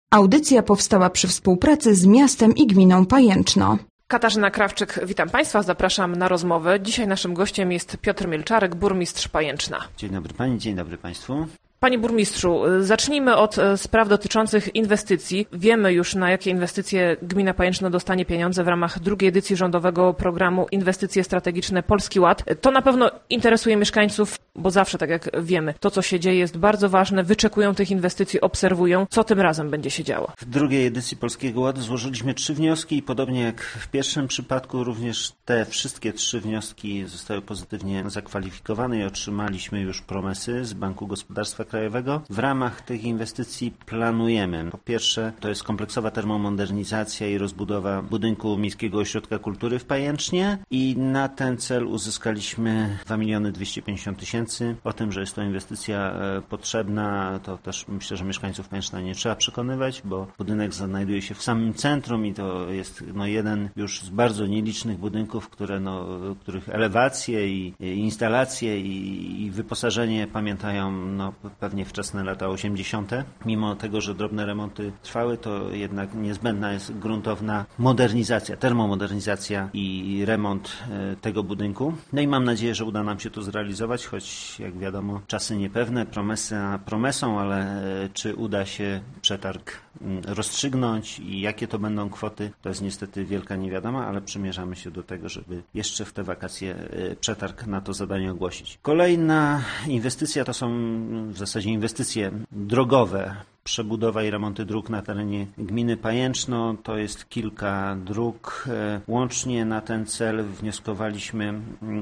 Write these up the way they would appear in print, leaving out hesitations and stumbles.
Audycja powstała przy współpracy z miastem i gminą Pajęczno. Katarzyna Krawczyk, witam Państwa, zapraszam na rozmowę. Dzisiaj naszym gościem jest Piotr Mielczarek, burmistrz Pajęczna. Dzień dobry Pani, dzień dobry Państwu. Panie burmistrzu, zacznijmy od spraw dotyczących inwestycji. Wiemy już, na jakie inwestycje gmina Pajęczno dostanie pieniądze w ramach drugiej edycji rządowego programu Inwestycje Strategiczne Polski Ład. To na pewno interesuje mieszkańców, bo zawsze, tak jak wiemy, to co się dzieje jest bardzo ważne. Wyczekują tych inwestycji, obserwują, co tym razem będzie się działo. W drugiej edycji Polskiego Ładu złożyliśmy 3 wnioski i podobnie jak w pierwszym przypadku również te wszystkie 3 wnioski zostały pozytywnie zakwalifikowane i otrzymaliśmy już promesy z Banku Gospodarstwa Krajowego. W ramach tych inwestycji planujemy. Po pierwsze, to jest kompleksowa termomodernizacja i rozbudowa budynku Miejskiego Ośrodka Kultury w Pajęcznie i na ten cel uzyskaliśmy 2 250 000. O tym, że jest to inwestycja potrzebna, to też myślę, że mieszkańców Pajęczna nie trzeba przekonywać, bo budynek znajduje się w samym centrum i to jest jeden już z bardzo nielicznych budynków, których elewacje i instalacje i wyposażenie pamiętają pewnie wczesne lata 80. Mimo tego, że drobne remonty trwały, to jednak niezbędna jest gruntowna modernizacja, termomodernizacja i remont tego budynku. No i mam nadzieję, że uda nam się to zrealizować, choć jak wiadomo czasy niepewne, promesą, ale czy uda się przetarg rozstrzygnąć i jakie to będą kwoty, to jest niestety wielka niewiadoma, ale przymierzamy się do tego, żeby jeszcze w te wakacje przetarg na to zadanie ogłosić. Kolejna inwestycja to są w zasadzie inwestycje drogowe. Przebudowa i remonty dróg na terenie gminy Pajęczno. To jest kilka dróg. Łącznie na ten cel wnioskowaliśmy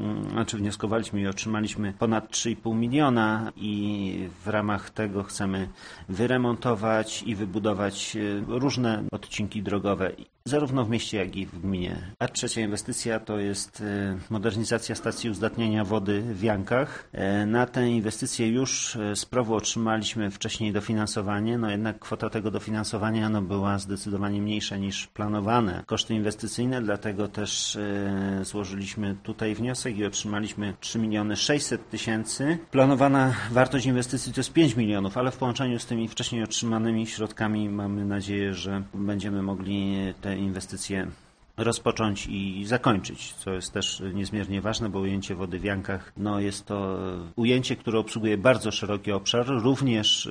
i otrzymaliśmy ponad 3,5 miliona i w ramach tego chcemy wyremontować i wybudować różne odcinki drogowe, zarówno w mieście, jak i w gminie. A trzecia inwestycja to jest modernizacja stacji uzdatniania wody w Jankach. Na tę inwestycję już z PROW-u otrzymaliśmy wcześniej dofinansowanie, jednak kwota tego dofinansowania była zdecydowanie mniejsza niż planowane koszty inwestycyjne, dlatego też złożyliśmy tutaj wniosek i otrzymaliśmy 3 600 000. Planowana wartość inwestycji to jest 5 milionów, ale w połączeniu z tymi wcześniej otrzymanymi środkami mamy nadzieję, że będziemy mogli te inwestycje rozpocząć i zakończyć, co jest też niezmiernie ważne, bo ujęcie wody w Jankach jest to ujęcie, które obsługuje bardzo szeroki obszar, również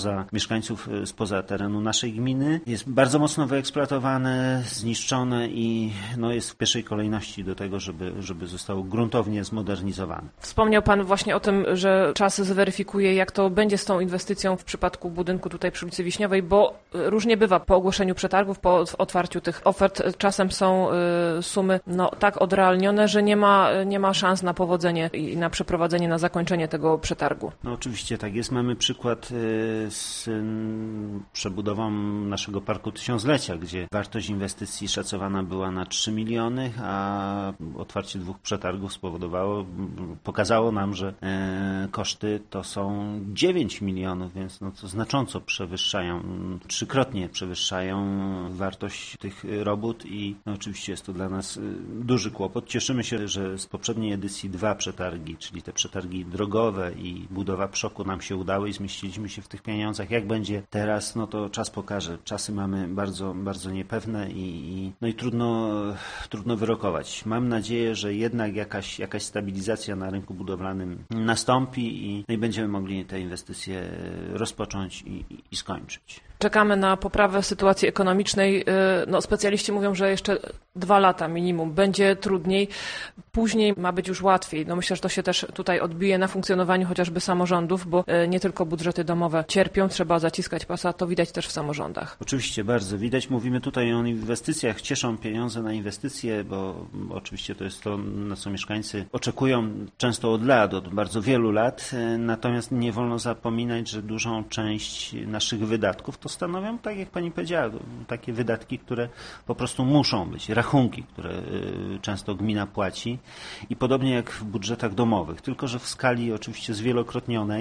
spoza terenu naszej gminy. Jest bardzo mocno wyeksploatowane, zniszczone i jest w pierwszej kolejności do tego, żeby zostało gruntownie zmodernizowane. Wspomniał Pan właśnie o tym, że czas zweryfikuje, jak to będzie z tą inwestycją w przypadku budynku tutaj przy ulicy Wiśniowej, bo różnie bywa po ogłoszeniu przetargów, po otwarciu tych ofert. Czasem są sumy tak odrealnione, że nie ma szans na powodzenie i na przeprowadzenie, na zakończenie tego przetargu. Oczywiście tak jest. Mamy przykład z przebudową naszego Parku Tysiąclecia, gdzie wartość inwestycji szacowana była na 3 miliony, a otwarcie 2 przetargów pokazało nam, że koszty to są 9 milionów, więc to znacząco przewyższają, 3-krotnie przewyższają wartość tych robót i oczywiście jest to dla nas duży kłopot. Cieszymy się, że z poprzedniej edycji 2 przetargi, czyli te przetargi drogowe i budowa przoku nam się udały i zmieściliśmy się w tych pieniądzach. Jak będzie teraz, to czas pokaże. Czasy mamy bardzo, bardzo niepewne i trudno wyrokować. Mam nadzieję, że jednak jakaś stabilizacja na rynku budowlanym nastąpi i będziemy mogli te inwestycje rozpocząć i skończyć. Czekamy na poprawę sytuacji ekonomicznej. Specjaliści mówią, że jeszcze 2 lata minimum będzie trudniej. Później ma być już łatwiej. Myślę, że to się też tutaj odbije na funkcjonowaniu chociażby samorządów, bo nie tylko budżety domowe cierpią, trzeba zaciskać pasa, to widać też w samorządach. Oczywiście bardzo widać. Mówimy tutaj o inwestycjach. Cieszą pieniądze na inwestycje, bo oczywiście to jest to, na co mieszkańcy oczekują często od bardzo wielu lat. Natomiast nie wolno zapominać, że dużą część naszych wydatków to stanowią, tak jak Pani powiedziała, takie wydatki, które po prostu muszą być, rachunki, które często gmina płaci i podobnie jak w budżetach domowych, tylko że w skali oczywiście zwielokrotnionej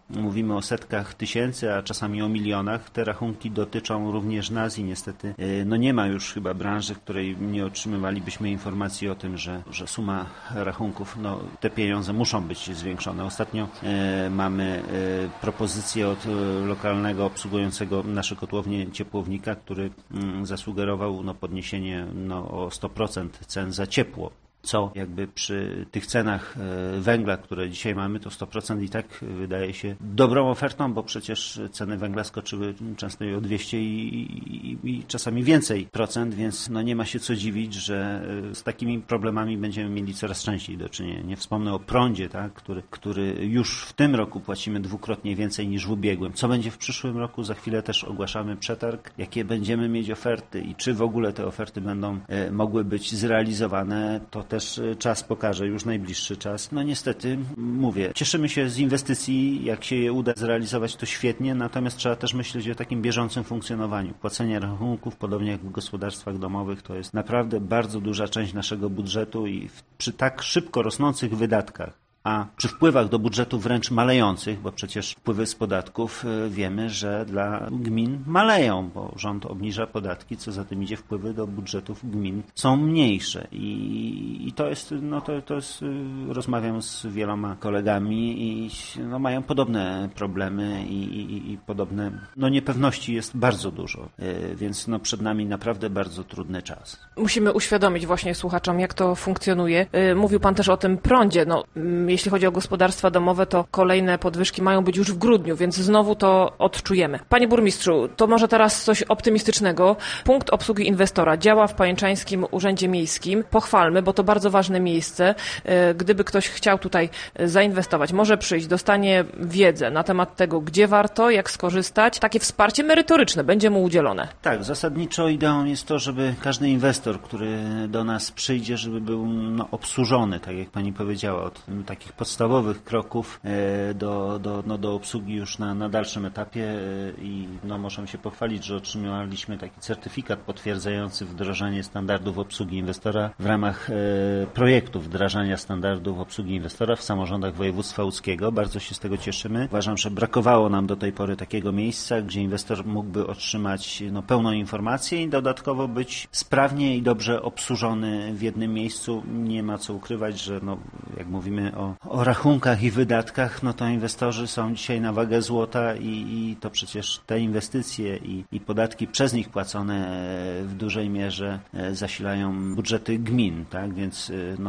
mówimy o setkach tysięcy, a czasami o milionach. Te rachunki dotyczą również nas i niestety nie ma już chyba branży, w której nie otrzymywalibyśmy informacji o tym, że suma rachunków, te pieniądze muszą być zwiększone. Ostatnio mamy propozycję od lokalnego obsługującego nasze kotłownie ciepłownika, który zasugerował podniesienie o 100% cen za ciepło. Co jakby przy tych cenach węgla, które dzisiaj mamy, to 100% i tak wydaje się dobrą ofertą, bo przecież ceny węgla skoczyły często i o 200 i czasami więcej procent, więc nie ma się co dziwić, że z takimi problemami będziemy mieli coraz częściej do czynienia. Nie wspomnę o prądzie, tak, który już w tym roku płacimy dwukrotnie więcej niż w ubiegłym. Co będzie w przyszłym roku? Za chwilę też ogłaszamy przetarg, jakie będziemy mieć oferty i czy w ogóle te oferty będą mogły być zrealizowane, to też czas pokaże, już najbliższy czas. Niestety, mówię, cieszymy się z inwestycji, jak się je uda zrealizować, to świetnie, natomiast trzeba też myśleć o takim bieżącym funkcjonowaniu. Płacenie rachunków, podobnie jak w gospodarstwach domowych, to jest naprawdę bardzo duża część naszego budżetu i przy tak szybko rosnących wydatkach, a przy wpływach do budżetu wręcz malejących, bo przecież wpływy z podatków wiemy, że dla gmin maleją, bo rząd obniża podatki, co za tym idzie, wpływy do budżetów gmin są mniejsze. I to jest, rozmawiam z wieloma kolegami i mają podobne problemy i podobne, niepewności jest bardzo dużo, więc przed nami naprawdę bardzo trudny czas. Musimy uświadomić właśnie słuchaczom, jak to funkcjonuje. Mówił Pan też o tym prądzie. Jeśli chodzi o gospodarstwa domowe, to kolejne podwyżki mają być już w grudniu, więc znowu to odczujemy. Panie burmistrzu, to może teraz coś optymistycznego. Punkt obsługi inwestora działa w Pajęczańskim Urzędzie Miejskim. Pochwalmy, bo to bardzo ważne miejsce. Gdyby ktoś chciał tutaj zainwestować, może przyjść, dostanie wiedzę na temat tego, gdzie warto, jak skorzystać. Takie wsparcie merytoryczne będzie mu udzielone. Tak, zasadniczo ideą jest to, żeby każdy inwestor, który do nas przyjdzie, żeby był obsłużony, tak jak pani powiedziała, od takich podstawowych kroków do obsługi już na dalszym etapie i możemy się pochwalić, że otrzymaliśmy taki certyfikat potwierdzający wdrożenie standardów obsługi inwestora w ramach projektu wdrażania standardów obsługi inwestora w samorządach województwa łódzkiego. Bardzo się z tego cieszymy. Uważam, że brakowało nam do tej pory takiego miejsca, gdzie inwestor mógłby otrzymać pełną informację i dodatkowo być sprawnie i dobrze obsłużony w jednym miejscu. Nie ma co ukrywać, że jak mówimy o rachunkach i wydatkach, to inwestorzy są dzisiaj na wagę złota i to przecież te inwestycje i podatki przez nich płacone w dużej mierze zasilają budżety gmin, tak? Więc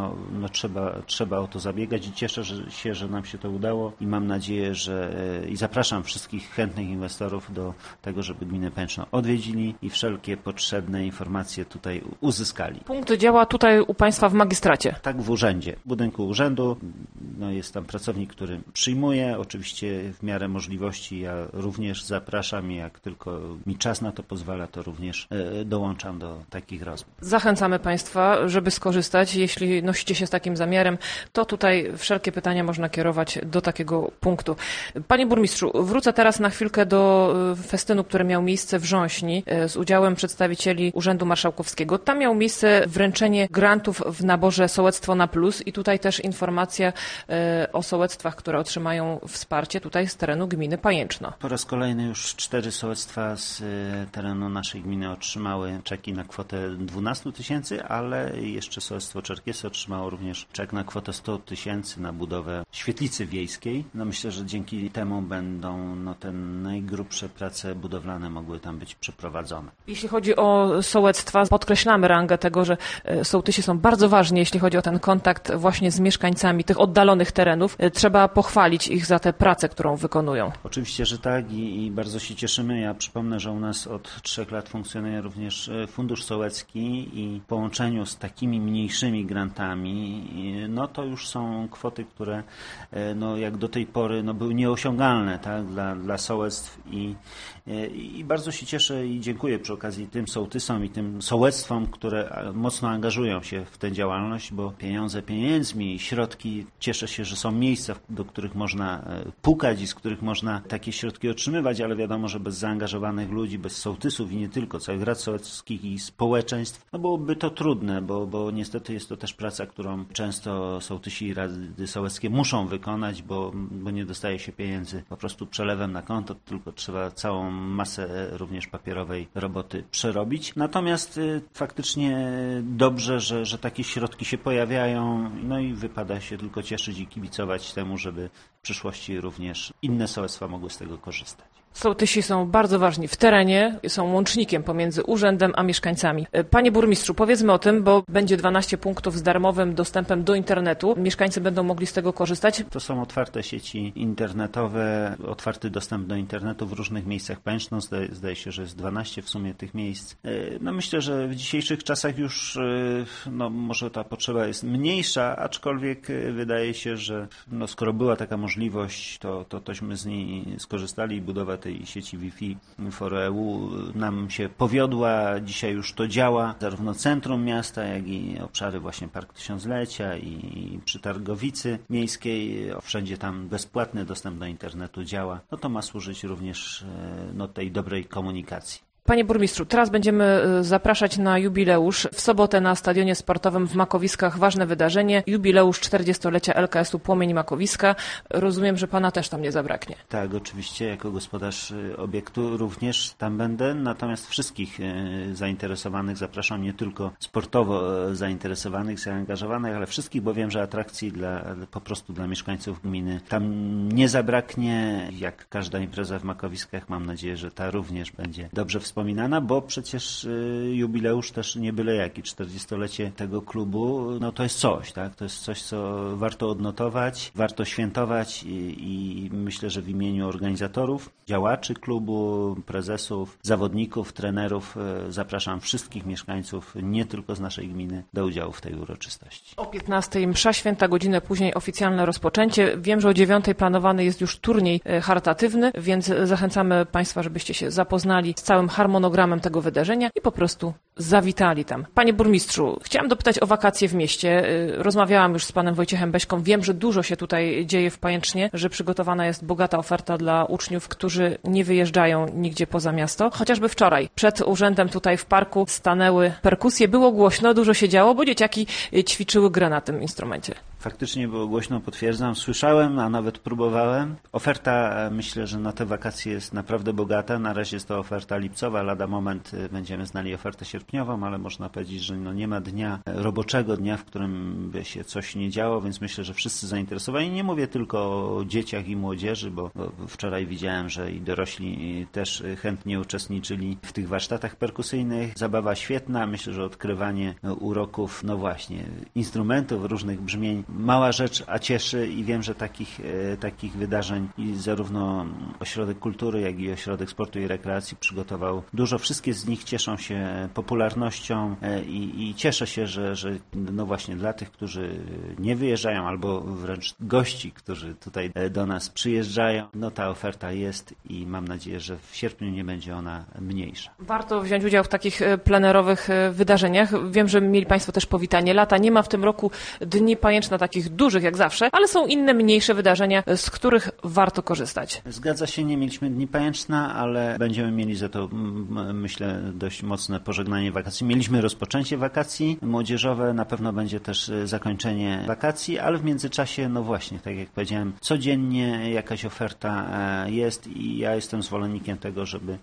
trzeba o to zabiegać i cieszę się, że nam się to udało i mam nadzieję, i zapraszam wszystkich chętnych inwestorów do tego, żeby gminę Pęczno odwiedzili i wszelkie potrzebne informacje tutaj uzyskali. Punkt działa tutaj u Państwa w magistracie. Tak, w urzędzie, w budynku urzędu. Jest tam pracownik, który przyjmuje. Oczywiście w miarę możliwości ja również zapraszam i jak tylko mi czas na to pozwala, to również dołączam do takich rozmów. Zachęcamy Państwa, żeby skorzystać. Jeśli nosicie się z takim zamiarem, to tutaj wszelkie pytania można kierować do takiego punktu. Panie burmistrzu, wrócę teraz na chwilkę do festynu, który miał miejsce w Rząśni z udziałem przedstawicieli Urzędu Marszałkowskiego. Tam miało miejsce wręczenie grantów w naborze Sołectwo na Plus i tutaj też informacja o sołectwach, które otrzymają wsparcie tutaj z terenu gminy Pajęczno. Po raz kolejny już 4 sołectwa z terenu naszej gminy otrzymały czeki na kwotę 12 000, ale jeszcze sołectwo Czerkiesy otrzymało również czek na kwotę 100 000 na budowę świetlicy wiejskiej. Myślę, że dzięki temu będą te najgrubsze prace budowlane mogły tam być przeprowadzone. Jeśli chodzi o sołectwa, podkreślamy rangę tego, że sołtysi są bardzo ważni, jeśli chodzi o ten kontakt właśnie z mieszkańcami tych oddalonych terenów. Trzeba pochwalić ich za tę pracę, którą wykonują. Oczywiście, że tak i bardzo się cieszymy. Ja przypomnę, że u nas od 3 lat funkcjonuje również Fundusz Sołecki i w połączeniu z takimi mniejszymi grantami, to już są kwoty, które jak do tej pory były nieosiągalne, tak, dla sołectw I bardzo się cieszę i dziękuję przy okazji tym sołtysom i tym sołectwom, które mocno angażują się w tę działalność, bo pieniądze pieniędzmi, środki, cieszę się, że są miejsca, do których można pukać i z których można takie środki otrzymywać, ale wiadomo, że bez zaangażowanych ludzi, bez sołtysów i nie tylko, całych rad sołeckich i społeczeństw, no byłoby to trudne, bo niestety jest to też praca, którą często sołtysi i rady sołeckie muszą wykonać, bo nie dostaje się pieniędzy po prostu przelewem na konto, tylko trzeba całą masę również papierowej roboty przerobić. Natomiast faktycznie dobrze, że takie środki się pojawiają, no i wypada się tylko cieszyć i kibicować temu, żeby w przyszłości również inne sołectwa mogły z tego korzystać. Sołtysi są bardzo ważni w terenie, są łącznikiem pomiędzy urzędem a mieszkańcami. Panie burmistrzu, powiedzmy o tym, bo będzie 12 punktów z darmowym dostępem do internetu. Mieszkańcy będą mogli z tego korzystać. To są otwarte sieci internetowe, otwarty dostęp do internetu w różnych miejscach państwa. Zdaje się, że jest 12 w sumie tych miejsc. No myślę, że w dzisiejszych czasach już może ta potrzeba jest mniejsza, aczkolwiek wydaje się, że skoro była taka możliwość, tośmy z niej skorzystali i budowa tej sieci Wi-Fi for EU nam się powiodła. Dzisiaj już to działa, zarówno centrum miasta, jak i obszary właśnie Park Tysiąclecia i przy Targowicy Miejskiej. Wszędzie tam bezpłatny dostęp do internetu działa. No to ma służyć również tej dobrej komunikacji. Panie burmistrzu, teraz będziemy zapraszać na jubileusz. W sobotę na stadionie sportowym w Makowiskach ważne wydarzenie. Jubileusz 40-lecia LKS-u Płomień Makowiska. Rozumiem, że pana też tam nie zabraknie. Tak, oczywiście jako gospodarz obiektu również tam będę. Natomiast wszystkich zainteresowanych zapraszam, nie tylko sportowo zainteresowanych, zaangażowanych, ale wszystkich, bo wiem, że atrakcji po prostu dla mieszkańców gminy tam nie zabraknie. Jak każda impreza w Makowiskach, mam nadzieję, że ta również będzie dobrze wspominana, bo przecież jubileusz też nie byle jaki, 40-lecie tego klubu, to jest coś, tak? To jest coś, co warto odnotować, warto świętować i myślę, że w imieniu organizatorów, działaczy klubu, prezesów, zawodników, trenerów zapraszam wszystkich mieszkańców, nie tylko z naszej gminy, do udziału w tej uroczystości. O 15:00 msza święta, godzinę później oficjalne rozpoczęcie. Wiem, że o 9:00 planowany jest już turniej charytatywny, więc zachęcamy Państwa, żebyście się zapoznali z całym harmonogramem tego wydarzenia i po prostu zawitali tam. Panie burmistrzu, chciałam dopytać o wakacje w mieście. Rozmawiałam już z panem Wojciechem Beśką. Wiem, że dużo się tutaj dzieje w Pajęcznie, że przygotowana jest bogata oferta dla uczniów, którzy nie wyjeżdżają nigdzie poza miasto. Chociażby wczoraj przed urzędem tutaj w parku stanęły perkusje. Było głośno, dużo się działo, bo dzieciaki ćwiczyły grę na tym instrumencie. Faktycznie było głośno, potwierdzam. Słyszałem, a nawet próbowałem. Oferta, myślę, że na te wakacje jest naprawdę bogata. Na razie jest to oferta lipcowa. Lada moment będziemy znali ofertę sierpniową, ale można powiedzieć, że nie ma dnia, roboczego dnia, w którym by się coś nie działo, więc myślę, że wszyscy zainteresowani. Nie mówię tylko o dzieciach i młodzieży, bo wczoraj widziałem, że i dorośli też chętnie uczestniczyli w tych warsztatach perkusyjnych. Zabawa świetna. Myślę, że odkrywanie uroków, instrumentów, różnych brzmień. Mała rzecz, a cieszy i wiem, że takich wydarzeń i zarówno Ośrodek Kultury, jak i Ośrodek Sportu i Rekreacji przygotował dużo. Wszystkie z nich cieszą się popularnością i cieszę się, że właśnie dla tych, którzy nie wyjeżdżają albo wręcz gości, którzy tutaj do nas przyjeżdżają, ta oferta jest i mam nadzieję, że w sierpniu nie będzie ona mniejsza. Warto wziąć udział w takich plenerowych wydarzeniach. Wiem, że mieli Państwo też powitanie lata. Nie ma w tym roku Dni Pajęczna takich dużych jak zawsze, ale są inne, mniejsze wydarzenia, z których warto korzystać. Zgadza się, nie mieliśmy Dni Pajęczna, ale będziemy mieli za to, myślę, dość mocne pożegnanie wakacji. Mieliśmy rozpoczęcie wakacji młodzieżowe, na pewno będzie też zakończenie wakacji, ale w międzyczasie, właśnie, tak jak powiedziałem, codziennie jakaś oferta jest i ja jestem zwolennikiem tego, żeby,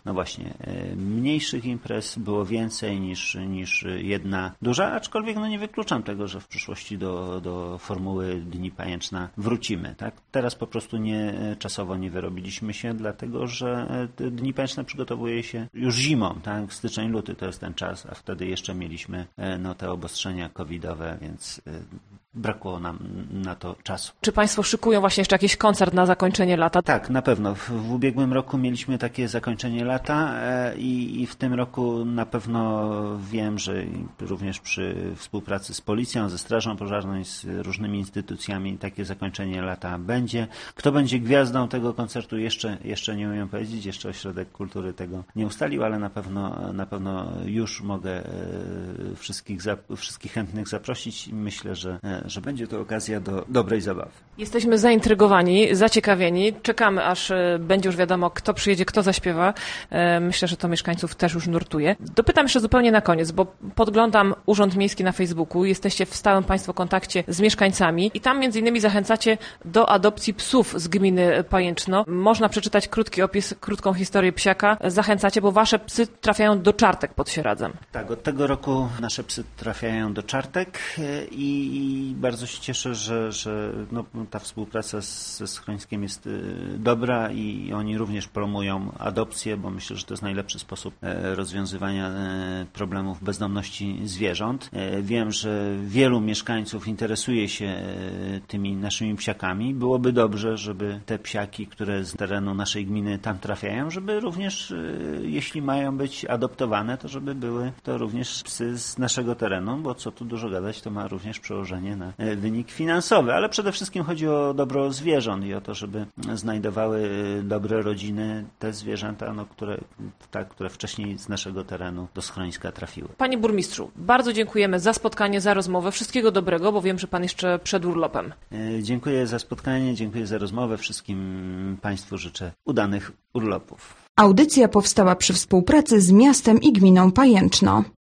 mniejszych imprez było więcej niż jedna duża, aczkolwiek nie wykluczam tego, że w przyszłości do formuły Dni Pajęczna wrócimy. Tak? Teraz po prostu czasowo nie wyrobiliśmy się, dlatego że Dni Pajęczne przygotowuje się już zimą, tak? Styczeń, luty to jest ten czas, a wtedy jeszcze mieliśmy te obostrzenia covidowe, więc brakło nam na to czasu. Czy Państwo szykują właśnie jeszcze jakiś koncert na zakończenie lata? Tak, na pewno. W ubiegłym roku mieliśmy takie zakończenie lata i w tym roku na pewno wiem, że również przy współpracy z policją, ze Strażą Pożarną i z różnymi instytucjami takie zakończenie lata będzie. Kto będzie gwiazdą tego koncertu jeszcze nie umiem powiedzieć, jeszcze Ośrodek Kultury tego nie ustalił, ale na pewno już mogę wszystkich chętnych zaprosić i myślę, że będzie to okazja do dobrej zabawy. Jesteśmy zaintrygowani, zaciekawieni. Czekamy, aż będzie już wiadomo, kto przyjedzie, kto zaśpiewa. Myślę, że to mieszkańców też już nurtuje. Dopytam jeszcze zupełnie na koniec, bo podglądam Urząd Miejski na Facebooku. Jesteście w stałym Państwo kontakcie z mieszkańcami i tam między innymi zachęcacie do adopcji psów z gminy Pajęczno. Można przeczytać krótki opis, krótką historię psiaka. Zachęcacie, bo wasze psy trafiają do Czartek pod Sieradzem. Tak, od tego roku nasze psy trafiają do Czartek i bardzo się cieszę, że ta współpraca ze schroniskiem jest dobra i oni również promują adopcję, bo myślę, że to jest najlepszy sposób rozwiązywania problemów bezdomności zwierząt. Wiem, że wielu mieszkańców interesuje się tymi naszymi psiakami. Byłoby dobrze, żeby te psiaki, które z terenu naszej gminy tam trafiają, żeby również, jeśli mają być adoptowane, to żeby były to również psy z naszego terenu, bo co tu dużo gadać, to ma również przełożenie na wynik finansowy, ale przede wszystkim chodzi o dobro zwierząt i o to, żeby znajdowały dobre rodziny te zwierzęta, które wcześniej z naszego terenu do schroniska trafiły. Panie burmistrzu, bardzo dziękujemy za spotkanie, za rozmowę. Wszystkiego dobrego, bo wiem, że pan jeszcze przed urlopem. Dziękuję za spotkanie, dziękuję za rozmowę. Wszystkim Państwu życzę udanych urlopów. Audycja powstała przy współpracy z miastem i gminą Pajęczno.